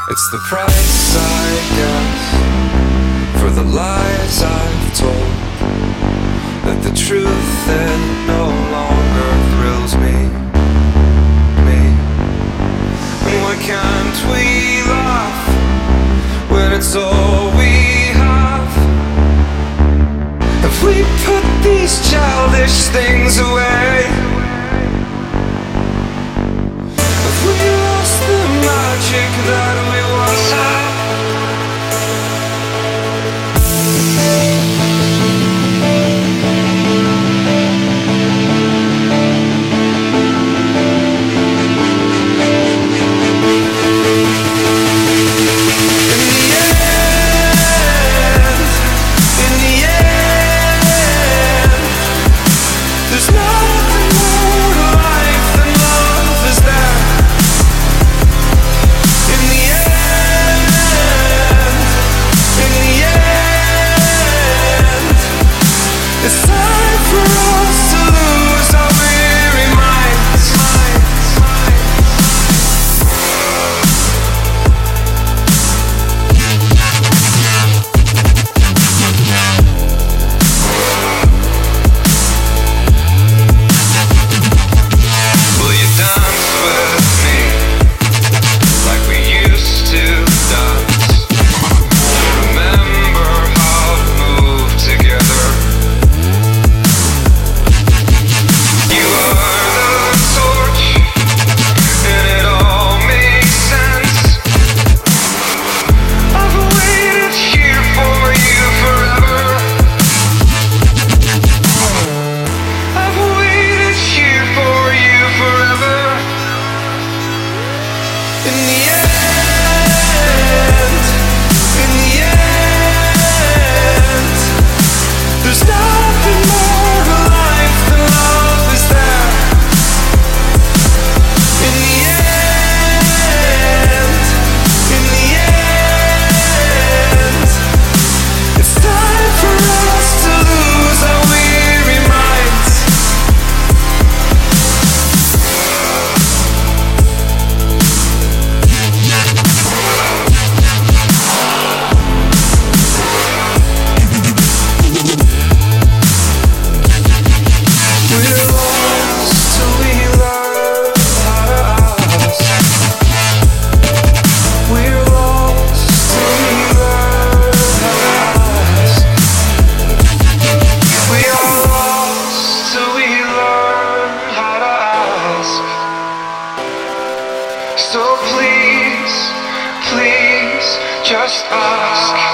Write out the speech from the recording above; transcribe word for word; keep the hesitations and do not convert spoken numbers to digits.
It's the price I guess for the lies I've told, that the truth it no longer thrills me, me. Why can't we laugh when it's all we have? Have we put these childish things away? Have we lost the magic that we once had? So please, please, just ask.